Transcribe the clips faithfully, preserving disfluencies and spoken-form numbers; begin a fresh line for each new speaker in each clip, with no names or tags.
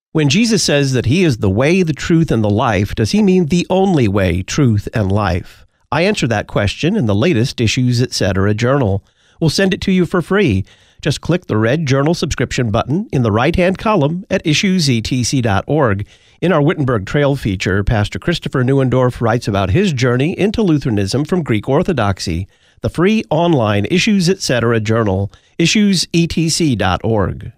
When Jesus says that he is the way, the truth, and the life, does he mean the only way, truth, and life? I answer that question in the latest Issues Etc. journal. We'll send it to you for free. Just click the red journal subscription button in the right-hand column at issues e t c dot org. In our Wittenberg Trail feature, Pastor Christopher Neuendorf writes about his journey into Lutheranism from Greek Orthodoxy. The free online Issues Etc. journal, issues e t c dot org.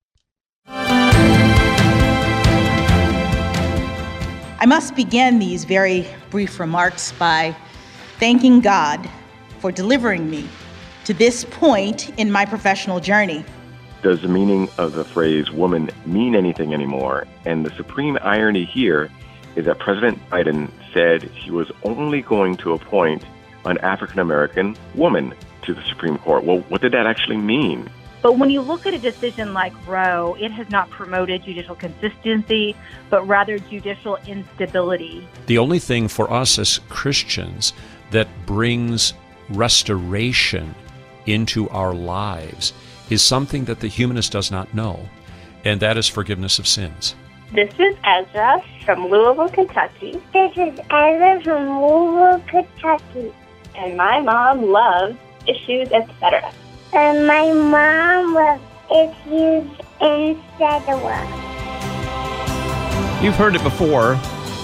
I must begin these very brief remarks by thanking God for delivering me to this point in my professional journey.
Does the meaning of the phrase woman mean anything anymore? And the supreme irony here is that President Biden said he was only going to appoint an African-American woman to the Supreme Court. Well, what did that actually mean?
But when you look at a decision like Roe, it has not promoted judicial consistency, but rather judicial instability.
The only thing for us as Christians that brings restoration into our lives is something that the humanist does not know, and that is forgiveness of sins.
This is Ezra from Louisville, Kentucky.
This is Ezra from Louisville, Kentucky.
And my mom loves Issues Etc.
And my mom loves Issues Etc.
You've heard it before.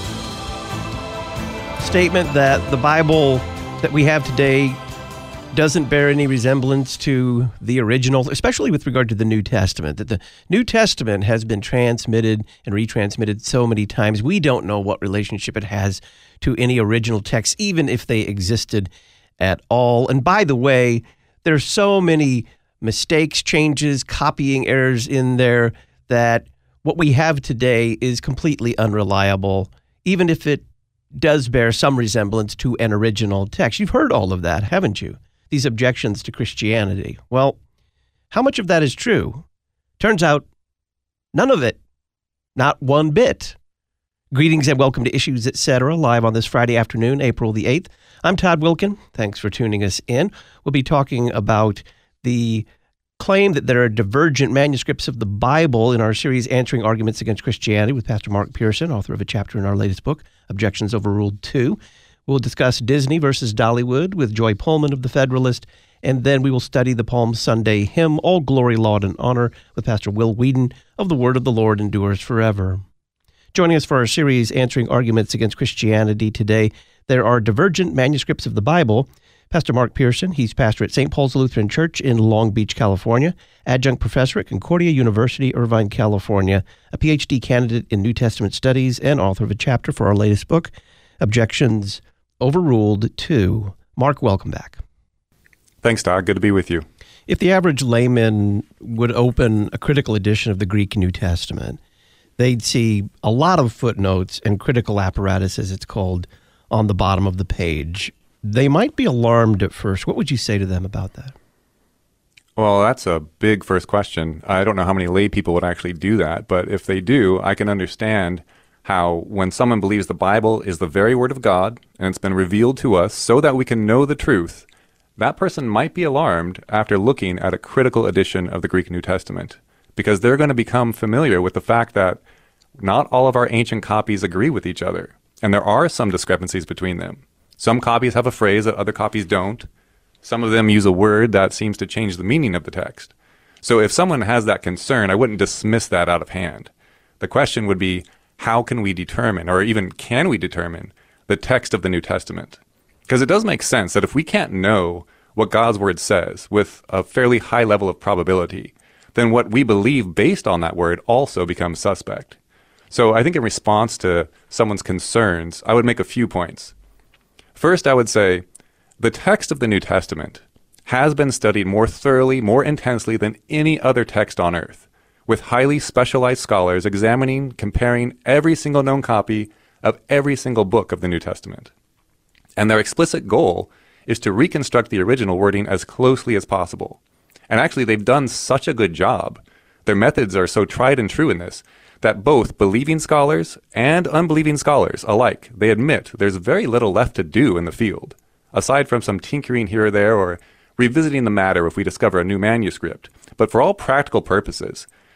Statement that the Bible that we have today doesn't bear any resemblance to the original, especially with regard to the New Testament, that the New Testament has been transmitted and retransmitted so many times, we don't know what relationship it has to any original text, even if they existed at all. And by the way, there's so many mistakes, changes, copying errors in there that what we have today is completely unreliable, even if it does bear some resemblance to an original text. You've heard all of that, haven't you? These objections to Christianity. Well, how much of that is true? Turns out, none of it. Not one bit. Greetings and welcome to Issues Etc. live on this Friday afternoon, April the eighth. I'm Todd Wilkin. Thanks for tuning us in. We'll be talking about the claim that there are divergent manuscripts of the Bible in our series Answering Arguments Against Christianity with Pastor Mark Pearson, author of a chapter in our latest book, Objections Overruled two. We'll discuss Disney versus Dollywood with Joy Pullman of The Federalist, and then we will study the Palm Sunday hymn, All Glory, Laud, and Honor, with Pastor Will Whedon of The Word of the Lord Endures Forever. Joining us for our series Answering Arguments Against Christianity today, there are divergent manuscripts of the Bible. Pastor Mark Pearson, he's pastor at Saint Paul's Lutheran Church in Long Beach, California, adjunct professor at Concordia University, Irvine, California, a P H D candidate in New Testament studies, and author of a chapter for our latest book, Objections Overruled two. Mark, welcome back.
Thanks, Todd. Good to be with you.
If the average layman would open a critical edition of the Greek New Testament, they'd see a lot of footnotes and critical apparatus, as it's called, on the bottom of the page. They might be alarmed at first. What would you say to them about that?
Well, that's a big first question. I don't know how many lay people would actually do that, but if they do, I can understand how when someone believes the Bible is the very Word of God and it's been revealed to us so that we can know the truth, that person might be alarmed after looking at a critical edition of the Greek New Testament, because they're going to become familiar with the fact that not all of our ancient copies agree with each other, and there are some discrepancies between them. Some copies have a phrase that other copies don't. Some of them use a word that seems to change the meaning of the text. So if someone has that concern, I wouldn't dismiss that out of hand. The question would be, how can we determine, or even can we determine, the text of the New Testament? Because it does make sense that if we can't know what God's Word says with a fairly high level of probability, then what we believe based on that word also becomes suspect. So I think in response to someone's concerns, I would make a few points. First, I would say the text of the New Testament has been studied more thoroughly, more intensely than any other text on earth, with highly specialized scholars examining, comparing every single known copy of every single book of the New Testament. And their explicit goal is to reconstruct the original wording as closely as possible. And actually, they've done such a good job. Their methods are so tried and true in this that both believing scholars and unbelieving scholars alike, they admit there's very little left to do in the field, aside from some tinkering here or there or revisiting the matter if we discover a new manuscript. But for all practical purposes,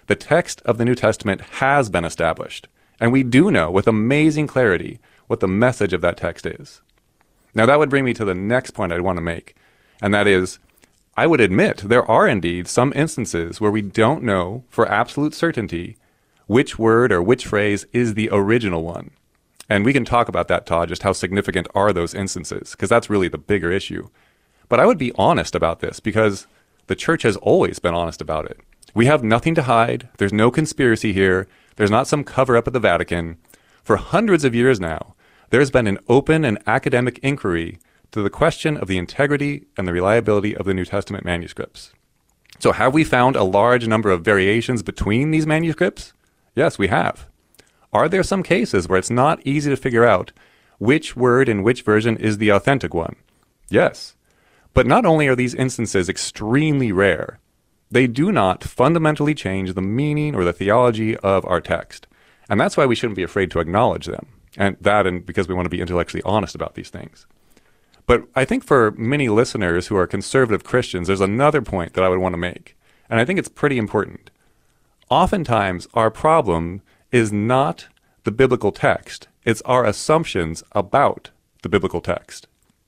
The text of the New Testament has been established, and we do know with amazing clarity what the message of that text is. Now, that would bring me to the next point I'd want to make, and that is, I would admit there are indeed some instances where we don't know for absolute certainty which word or which phrase is the original one. And we can talk about that, Todd, just how significant are those instances, because that's really the bigger issue. But I would be honest about this, because the church has always been honest about it. We have nothing to hide. There's no conspiracy here. There's not some cover-up at the Vatican. For hundreds of years now, there's been an open and academic inquiry to the question of the integrity and the reliability of the New Testament manuscripts. So have we found a large number of variations between these manuscripts? Yes, we have. Are there some cases where it's not easy to figure out which word in which version is the authentic one? Yes. But not only are these instances extremely rare, they do not fundamentally change the meaning or the theology of our text. And that's why we shouldn't be afraid to acknowledge them. And that and because we want to be intellectually honest about these things. But I think for many listeners who are conservative Christians, there's another point that I would want to make. And I think it's pretty important. Oftentimes, our problem is not the biblical text. It's our assumptions about the biblical text.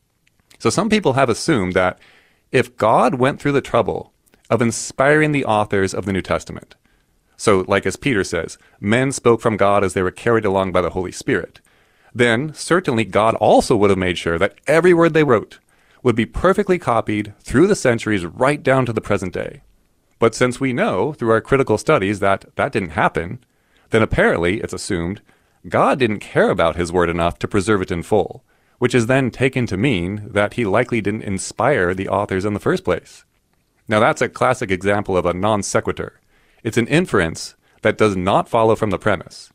So some people have assumed that if God went through the trouble of inspiring the authors of the New Testament, so like as Peter says, men spoke from God as they were carried along by the Holy Spirit, then certainly God also would have made sure that every word they wrote would be perfectly copied through the centuries right down to the present day. But since we know through our critical studies that that didn't happen, then apparently, it's assumed, God didn't care about his word enough to preserve it in full, which is then taken to mean that he likely didn't inspire the authors in the first place. Now that's a classic example of a non sequitur. It's an inference that does not follow from the premise.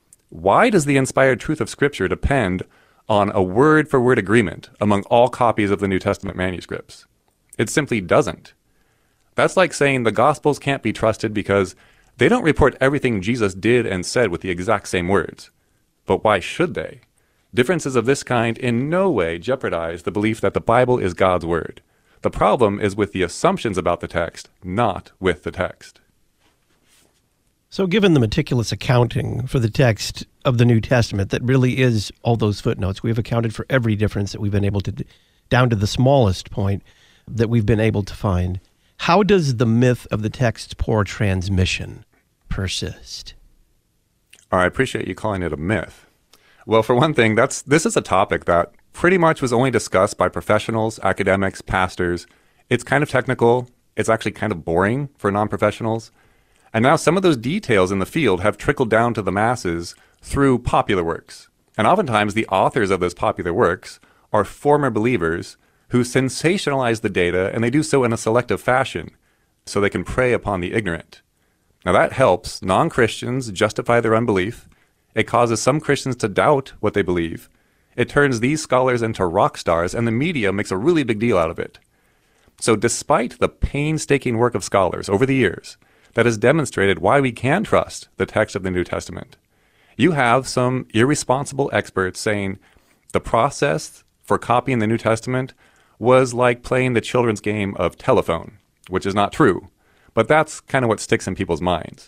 Why does the inspired truth of Scripture depend on a word-for-word agreement among all copies of the New Testament manuscripts? It simply doesn't. That's like saying the Gospels can't be trusted because they don't report everything Jesus did and said with the exact same words. But why should they? Differences of this kind in no way jeopardize the belief that the Bible is God's word. The problem is with the assumptions about the text, not with the text.
So given the meticulous accounting for the text of the New Testament that really is all those footnotes, we have accounted for every difference that we've been able to, down to the smallest point that we've been able to find. How does the myth of the text's poor transmission persist?
Oh, I appreciate you calling it a myth. Well, for one thing, that's this is a topic that pretty much was only discussed by professionals, academics, pastors. It's kind of technical. It's actually kind of boring for non-professionals. And now some of those details in the field have trickled down to the masses through popular works. And oftentimes the authors of those popular works are former believers who sensationalize the data, and they do so in a selective fashion so they can prey upon the ignorant. Now that helps non-Christians justify their unbelief. It causes some Christians to doubt what they believe. It turns these scholars into rock stars, and the media makes a really big deal out of it. So despite the painstaking work of scholars over the years that has demonstrated why we can trust the text of the New Testament, you have some irresponsible experts saying the process for copying the New Testament was like playing the children's game of telephone, which is not true, but that's kind of what sticks in people's minds.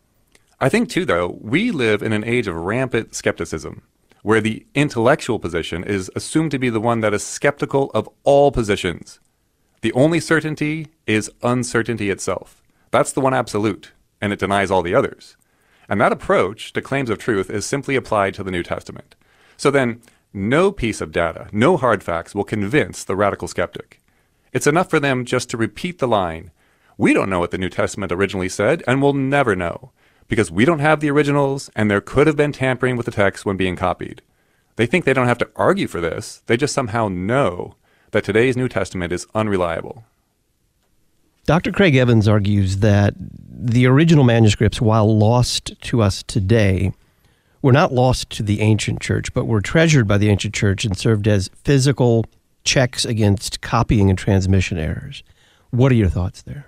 I think, too, though, we live in an age of rampant skepticism, where the intellectual position is assumed to be the one that is skeptical of all positions. The only certainty is uncertainty itself. That's the one absolute, and it denies all the others. And that approach to claims of truth is simply applied to the New Testament. So then, no piece of data, no hard facts will convince the radical skeptic. It's enough for them just to repeat the line, "We don't know what the New Testament originally said, and we'll never know, because we don't have the originals, and there could have been tampering with the text when being copied." They think they don't have to argue for this. They just somehow know that today's New Testament is unreliable.
Doctor Craig Evans argues that the original manuscripts, while lost to us today, were not lost to the ancient church, but were treasured by the ancient church and served as physical checks against copying and transmission errors. What are your thoughts there?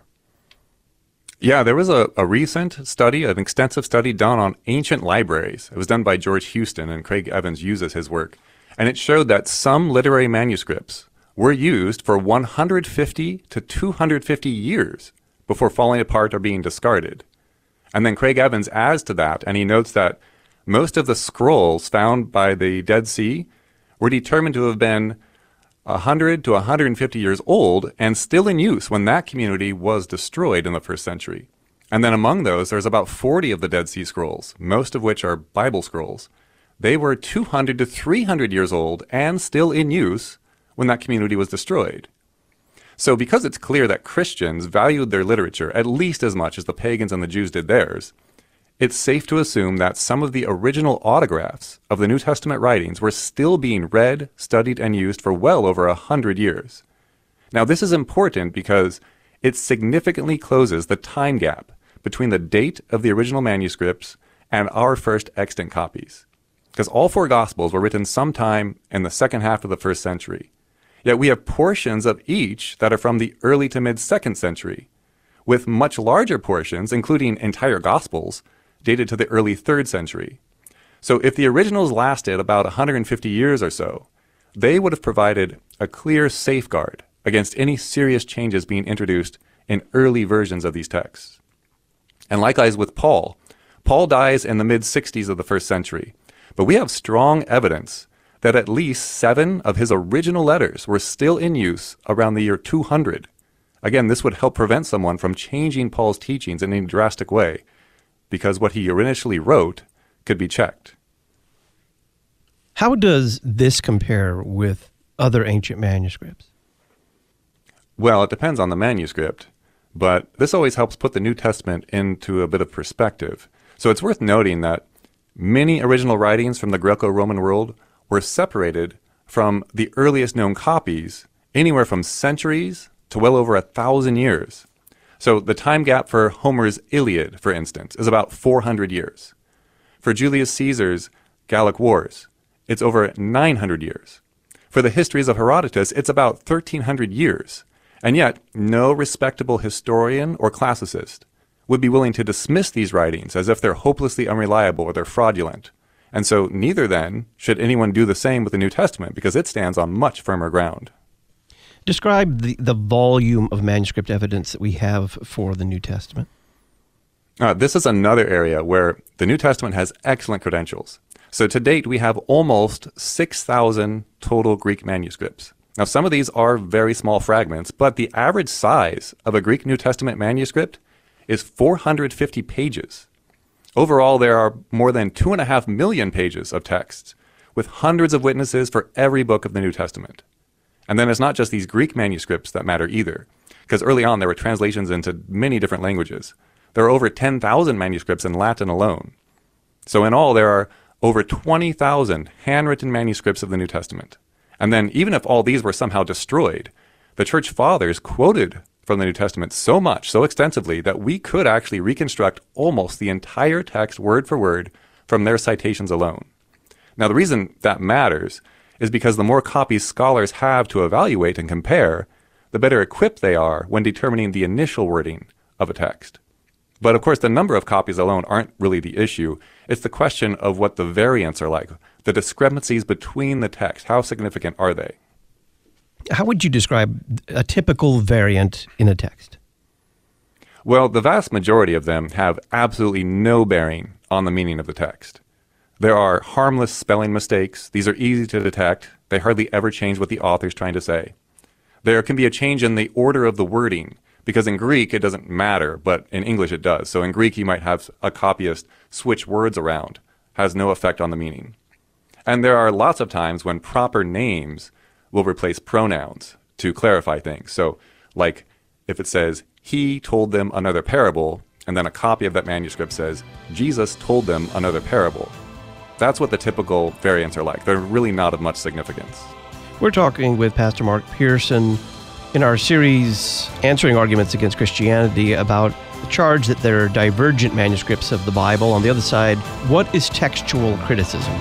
Yeah, there was a, a recent study, an extensive study done on ancient libraries. It was done by George Houston, and Craig Evans uses his work. And it showed that some literary manuscripts were used for one hundred fifty to two hundred fifty years before falling apart or being discarded. And then Craig Evans adds to that, and he notes that most of the scrolls found by the Dead Sea were determined to have been one hundred to one hundred fifty years old and still in use when that community was destroyed in the first century. And then among those, there's about forty of the Dead Sea Scrolls, most of which are Bible scrolls. They were two hundred to three hundred years old and still in use when that community was destroyed. So because it's clear that Christians valued their literature at least as much as the pagans and the Jews did theirs, it's safe to assume that some of the original autographs of the New Testament writings were still being read, studied, and used for well over a hundred years. Now, this is important because it significantly closes the time gap between the date of the original manuscripts and our first extant copies. Because all four Gospels were written sometime in the second half of the first century. Yet we have portions of each that are from the early to mid-second century, with much larger portions, including entire Gospels, dated to the early third century. So if the originals lasted about one hundred fifty years or so, they would have provided a clear safeguard against any serious changes being introduced in early versions of these texts. And likewise with Paul. Paul dies in the mid-sixties of the first century, but we have strong evidence that at least seven of his original letters were still in use around the year two hundred. Again, this would help prevent someone from changing Paul's teachings in any drastic way, because what he initially wrote could be checked.
How does this compare with other ancient manuscripts?
Well, it depends on the manuscript, but this always helps put the New Testament into a bit of perspective. So it's worth noting that many original writings from the Greco-Roman world were separated from the earliest known copies anywhere from centuries to well over a thousand years. So the time gap for Homer's Iliad, for instance, is about four hundred years. For Julius Caesar's Gallic Wars, it's over nine hundred years. For the histories of Herodotus, it's about thirteen hundred years. And yet, no respectable historian or classicist would be willing to dismiss these writings as if they're hopelessly unreliable or they're fraudulent. And so neither then should anyone do the same with the New Testament, because it stands on much firmer ground.
Describe the, the volume of manuscript evidence that we have for the New Testament.
Uh, this is another area where the New Testament has excellent credentials. So to date, we have almost six thousand total Greek manuscripts. Now, some of these are very small fragments, but the average size of a Greek New Testament manuscript is four hundred fifty pages. Overall, there are more than two and a half million pages of texts, with hundreds of witnesses for every book of the New Testament. And then it's not just these Greek manuscripts that matter either, because early on there were translations into many different languages. There are over ten thousand manuscripts in Latin alone. So in all, there are over twenty thousand handwritten manuscripts of the New Testament. And then even if all these were somehow destroyed, the Church Fathers quoted from the New Testament so much, so extensively, that we could actually reconstruct almost the entire text word for word from their citations alone. Now, the reason that matters is because the more copies scholars have to evaluate and compare, the better equipped they are when determining the initial wording of a text. But of course, the number of copies alone aren't really the issue. It's the question of what the variants are like, the discrepancies between the text. How significant are they?
How would you describe a typical variant in a text?
Well, the vast majority of them have absolutely no bearing on the meaning of the text. There are harmless spelling mistakes. These are easy to detect. They hardly ever change what the author's trying to say. There can be a change in the order of the wording, because in Greek it doesn't matter, but in English it does. So in Greek you might have a copyist switch words around. Has no effect on the meaning. And there are lots of times when proper names will replace pronouns to clarify things. So like if it says, he told them another parable, and then a copy of that manuscript says, Jesus told them another parable. That's what the typical variants are like. They're really not of much significance.
We're talking with Pastor Mark Pearson in our series, Answering Arguments Against Christianity, about the charge that there are divergent manuscripts of the Bible. On the other side, what is textual criticism?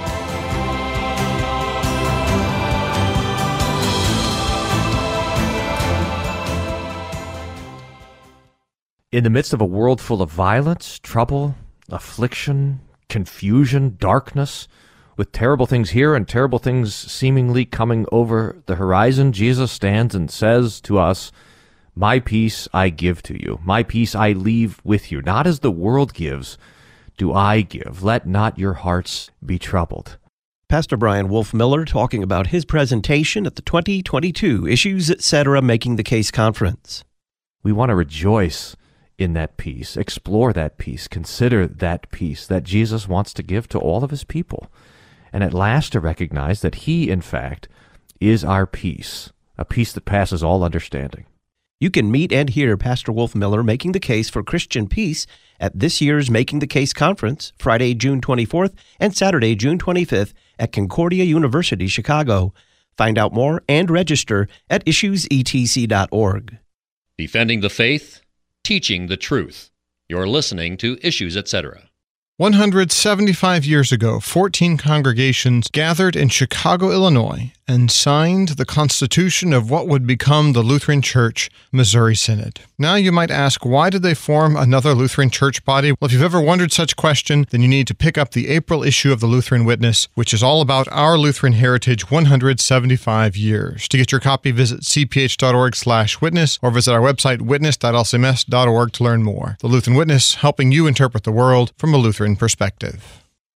In the midst of a world full of violence, trouble, affliction, confusion, darkness, with terrible things here and terrible things seemingly coming over the horizon, Jesus stands and says to us, My peace I give to you. My peace I leave with you. Not as the world gives, do I give. Let not your hearts be troubled.
Pastor Brian Wolfmueller talking about his presentation at the twenty twenty-two Issues Etc. Making the Case Conference.
We want to rejoice in that peace, explore that peace, consider that peace that Jesus wants to give to all of his people, and at last to recognize that he, in fact, is our peace, a peace that passes all understanding.
You can meet and hear Pastor Wolfmueller making the case for Christian peace at this year's Making the Case Conference, Friday, June twenty-fourth and Saturday, June twenty-fifth at Concordia University, Chicago. Find out more and register at issues e t c dot org.
Defending the faith, teaching the truth. You're listening to Issues Etc.
one hundred seventy-five years ago, fourteen congregations gathered in Chicago, Illinois, and signed the constitution of what would become the Lutheran Church Missouri Synod. Now you might ask, why did they form another Lutheran church body? Well, if you've ever wondered such question, then you need to pick up the April issue of the Lutheran Witness, which is all about our Lutheran heritage one hundred seventy-five years. To get your copy, visit c p h dot org slash witness or visit our website witness dot l c m s dot org to learn more. The Lutheran Witness, helping you interpret the world from a Lutheran perspective.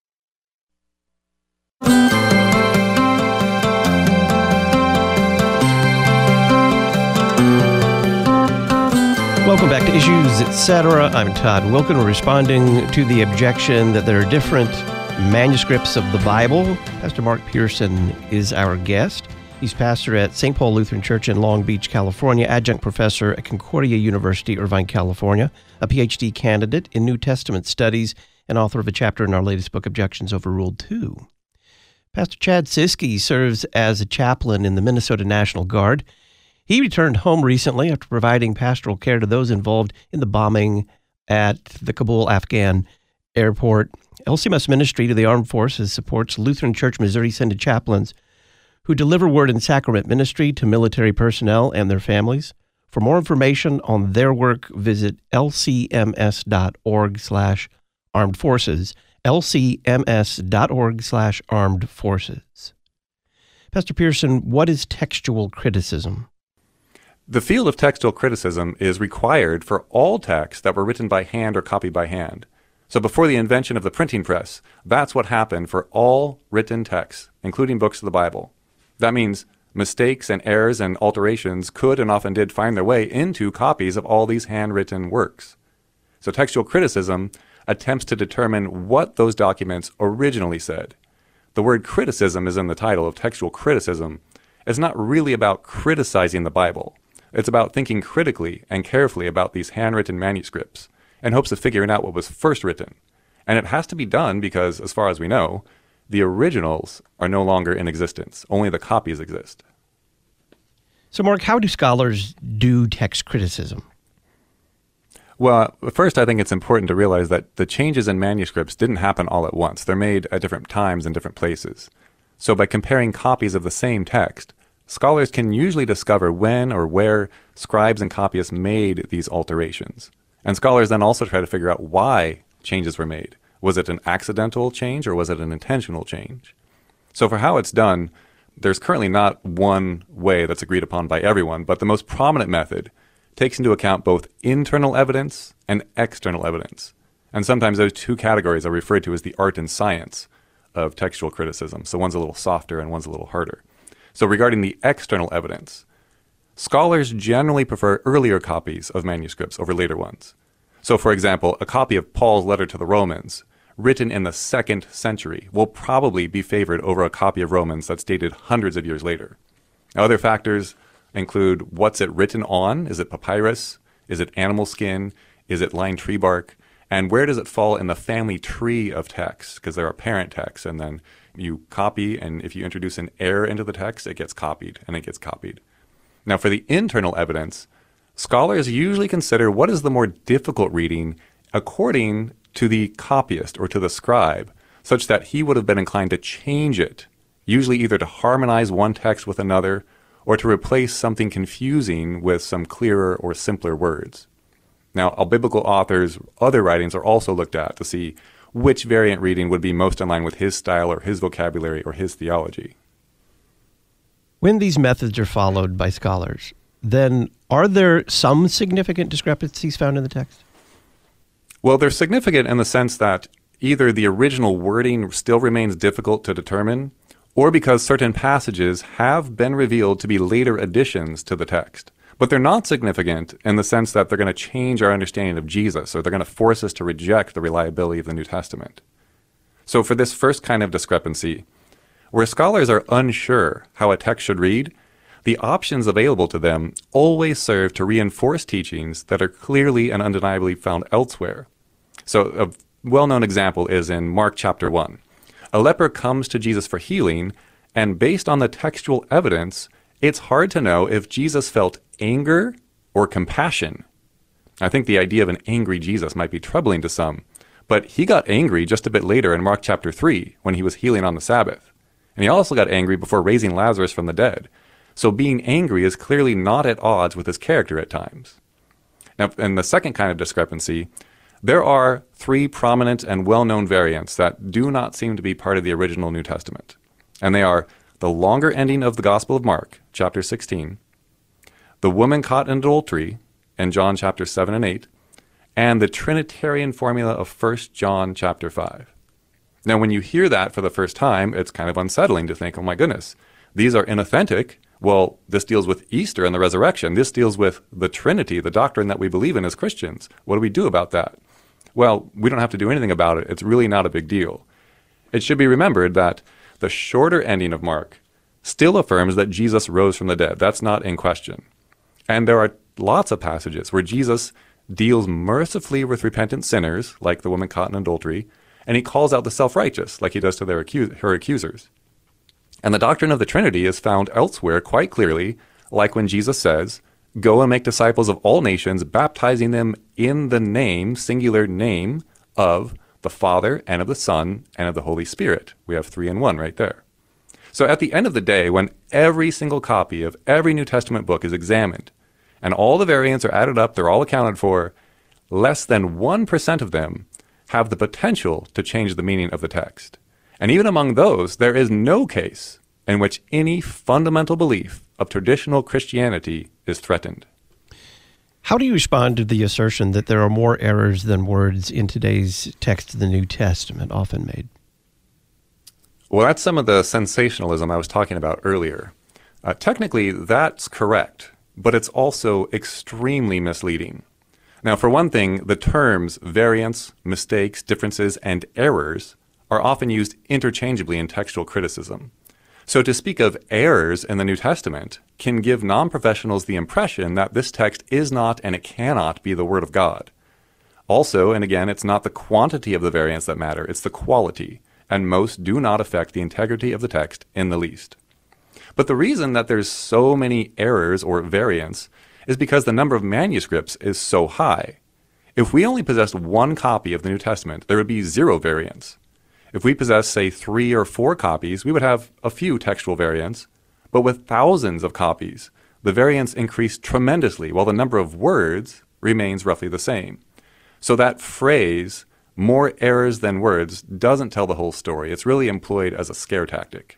Welcome back to Issues Etc. I'm Todd Wilken. We're responding to the objection that there are different manuscripts of the Bible. Pastor Mark Pearson is our guest. He's pastor at Saint Paul Lutheran Church in Long Beach, California, adjunct professor at Concordia University, Irvine, California, a P H D candidate in New Testament studies, and author of a chapter in our latest book, Objections Overruled two. Pastor Chad Siskey serves as a chaplain in the Minnesota National Guard. He returned home recently after providing pastoral care to those involved in the bombing at the Kabul Afghan airport. L C M S Ministry to the Armed Forces supports Lutheran Church Missouri Synod chaplains who deliver word and sacrament ministry to military personnel and their families. For more information on their work, visit l c m s dot org slash armed forces, l c m s dot org slash armed forces. Pastor Pearson, what is textual criticism?
The field of textual criticism is required for all texts that were written by hand or copied by hand. So before the invention of the printing press, that's what happened for all written texts, including books of the Bible. That means mistakes and errors and alterations could and often did find their way into copies of all these handwritten works. So textual criticism attempts to determine what those documents originally said. The word criticism is in the title of textual criticism. It's not really about criticizing the Bible. It's about thinking critically and carefully about these handwritten manuscripts in hopes of figuring out what was first written. And it has to be done because, as far as we know, the originals are no longer in existence. Only the copies exist.
So, Mark, how do scholars do text criticism?
Well, first, I think it's important to realize that the changes in manuscripts didn't happen all at once. They're made at different times in different places. So by comparing copies of the same text, scholars can usually discover when or where scribes and copyists made these alterations. And scholars then also try to figure out why changes were made. Was it an accidental change or was it an intentional change? So for how it's done, there's currently not one way that's agreed upon by everyone, but the most prominent method takes into account both internal evidence and external evidence. And sometimes those two categories are referred to as the art and science of textual criticism. So one's a little softer and one's a little harder. So regarding the external evidence, scholars generally prefer earlier copies of manuscripts over later ones. So for example, a copy of Paul's letter to the Romans, written in the second century, will probably be favored over a copy of Romans that's dated hundreds of years later. Now, other factors include what's it written on? Is it papyrus? Is it animal skin? Is it lined tree bark? And where does it fall in the family tree of texts? Because there are parent texts, and then you copy, and if you introduce an error into the text, it gets copied, and it gets copied. Now, for the internal evidence, scholars usually consider what is the more difficult reading according to the copyist or to the scribe, such that he would have been inclined to change it, usually either to harmonize one text with another or to replace something confusing with some clearer or simpler words. Now, all biblical authors' other writings are also looked at to see which variant reading would be most in line with his style or his vocabulary or his theology.
When these methods are followed by scholars, then are there some significant discrepancies found in the text?
Well, they're significant in the sense that either the original wording still remains difficult to determine, or because certain passages have been revealed to be later additions to the text. But they're not significant in the sense that they're going to change our understanding of Jesus, or they're going to force us to reject the reliability of the New Testament. So for this first kind of discrepancy, where scholars are unsure how a text should read, the options available to them always serve to reinforce teachings that are clearly and undeniably found elsewhere. So a well-known example is in Mark chapter one. A leper comes to Jesus for healing, and based on the textual evidence, it's hard to know if Jesus felt anger or compassion. I think the idea of an angry Jesus might be troubling to some, but he got angry just a bit later in Mark chapter three when he was healing on the Sabbath. And he also got angry before raising Lazarus from the dead. So being angry is clearly not at odds with his character at times. Now, in the second kind of discrepancy, there are three prominent and well-known variants that do not seem to be part of the original New Testament. And they are the longer ending of the Gospel of Mark, chapter sixteen, the woman caught in adultery in John chapter seven and eight, and the Trinitarian formula of First John chapter five. Now, when you hear that for the first time, it's kind of unsettling to think, oh my goodness, these are inauthentic. Well, this deals with Easter and the resurrection. This deals with the Trinity, the doctrine that we believe in as Christians. What do we do about that? Well, we don't have to do anything about it. It's really not a big deal. It should be remembered that the shorter ending of Mark still affirms that Jesus rose from the dead. That's not in question. And there are lots of passages where Jesus deals mercifully with repentant sinners, like the woman caught in adultery, and he calls out the self-righteous, like he does to their accus- her accusers. And the doctrine of the Trinity is found elsewhere quite clearly, like when Jesus says, "Go and make disciples of all nations, baptizing them in the name," singular name, "of the Father and of the Son and of the Holy Spirit." We have three in one right there. So at the end of the day, when every single copy of every New Testament book is examined, and all the variants are added up, they're all accounted for, less than one percent of them have the potential to change the meaning of the text. And even among those, there is no case in which any fundamental belief of traditional Christianity is threatened.
How do you respond to the assertion that there are more errors than words in today's text of the New Testament, often made?
Well, that's some of the sensationalism I was talking about earlier. Uh, technically, that's correct, but it's also extremely misleading. Now, for one thing, the terms variance, mistakes, differences, and errors are often used interchangeably in textual criticism. So to speak of errors in the New Testament can give non-professionals the impression that this text is not and it cannot be the Word of God. Also, and again, it's not the quantity of the variants that matter, it's the quality, and most do not affect the integrity of the text in the least. But the reason that there's so many errors or variants is because the number of manuscripts is so high. If we only possessed one copy of the New Testament, there would be zero variants. If we possess, say, three or four copies, we would have a few textual variants. But with thousands of copies, the variants increase tremendously, while the number of words remains roughly the same. So that phrase, "more errors than words," doesn't tell the whole story. It's really employed as a scare tactic.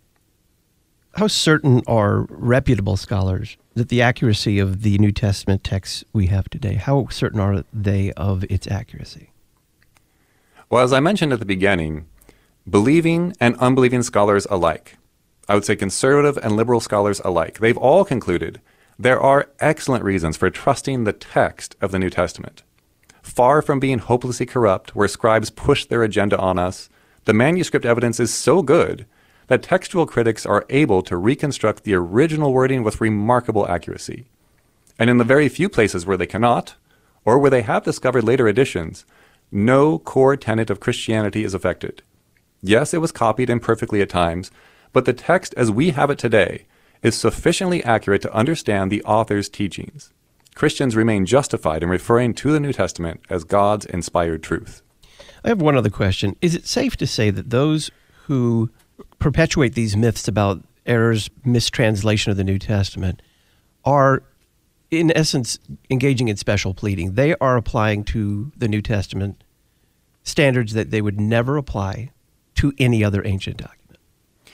How certain are reputable scholars that the accuracy of the New Testament texts we have today, how certain are they of its accuracy?
Well, as I mentioned at the beginning, believing and unbelieving scholars alike, I would say conservative and liberal scholars alike, they've all concluded there are excellent reasons for trusting the text of the New Testament. Far from being hopelessly corrupt, where scribes push their agenda on us, the manuscript evidence is so good that textual critics are able to reconstruct the original wording with remarkable accuracy. And in the very few places where they cannot, or where they have discovered later additions, no core tenet of Christianity is affected. Yes, it was copied imperfectly at times, but the text as we have it today is sufficiently accurate to understand the author's teachings. Christians remain justified in referring to the New Testament as God's inspired truth.
I have one other question. Is it safe to say that those who perpetuate these myths about errors, mistranslation of the New Testament are, in essence, engaging in special pleading? They are applying to the New Testament standards that they would never apply to any other ancient document.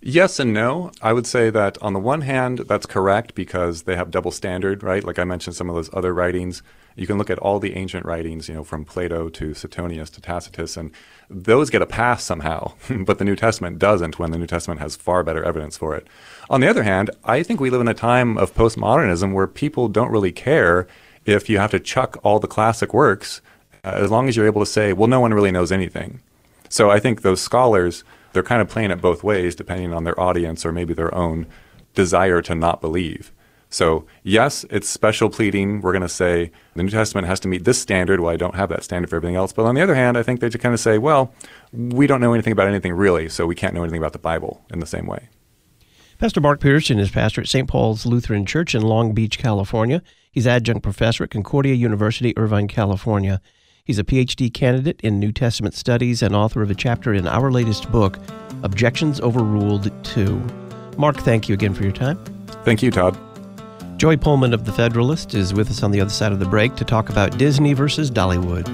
Yes and no. I would say that on the one hand, that's correct because they have double standard, right? Like I mentioned some of those other writings. You can look at all the ancient writings, you know, from Plato to Suetonius to Tacitus, and those get a pass somehow, but the New Testament doesn't when the New Testament has far better evidence for it. On the other hand, I think we live in a time of postmodernism where people don't really care if you have to chuck all the classic works, uh, as long as you're able to say, well, no one really knows anything. So I think those scholars, they're kind of playing it both ways depending on their audience or maybe their own desire to not believe. So yes, it's special pleading. We're going to say the New Testament has to meet this standard. Well, I don't have that standard for everything else. But on the other hand, I think they just kind of say, well, we don't know anything about anything really, so we can't know anything about the Bible in the same way.
Pastor Mark Peterson is pastor at Saint Paul's Lutheran Church in Long Beach, California. He's adjunct professor at Concordia University, Irvine, California. He's a P H D candidate in New Testament studies and author of a chapter in our latest book, Objections Overruled two. Mark, thank you again for your time.
Thank you, Todd.
Joy Pullman of The Federalist is with us on the other side of the break to talk about Disney versus Dollywood.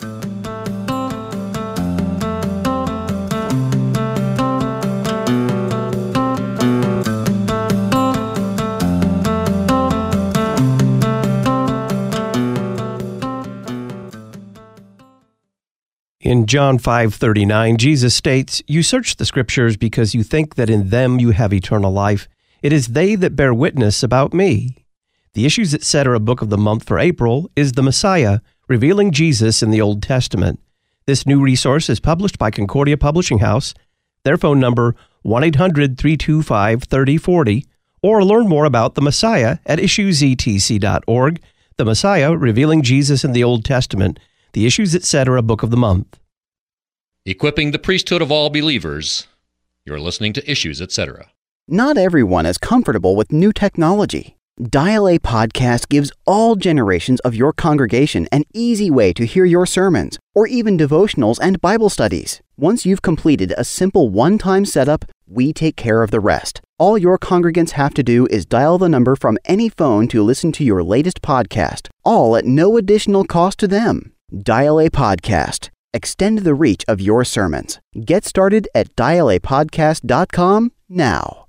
In John five thirty-nine, Jesus states, "You search the Scriptures because you think that in them you have eternal life. It is they that bear witness about me." The Issues Etc. book of the month for April is The Messiah, Revealing Jesus in the Old Testament. This new resource is published by Concordia Publishing House. Their phone number, one eight hundred, three two five, three oh four oh, or learn more about The Messiah at issues e t c dot org. The Messiah, Revealing Jesus in the Old Testament. The Issues Etc. book of the month.
Equipping the priesthood of all believers. You're listening to Issues Etc.
Not everyone is comfortable with new technology. Dial A Podcast gives all generations of your congregation an easy way to hear your sermons, or even devotionals and Bible studies. Once you've completed a simple one-time setup, we take care of the rest. All your congregants have to do is dial the number from any phone to listen to your latest podcast, all at no additional cost to them. Dial A Podcast. Extend the reach of your sermons. Get started at dial a podcast dot com now.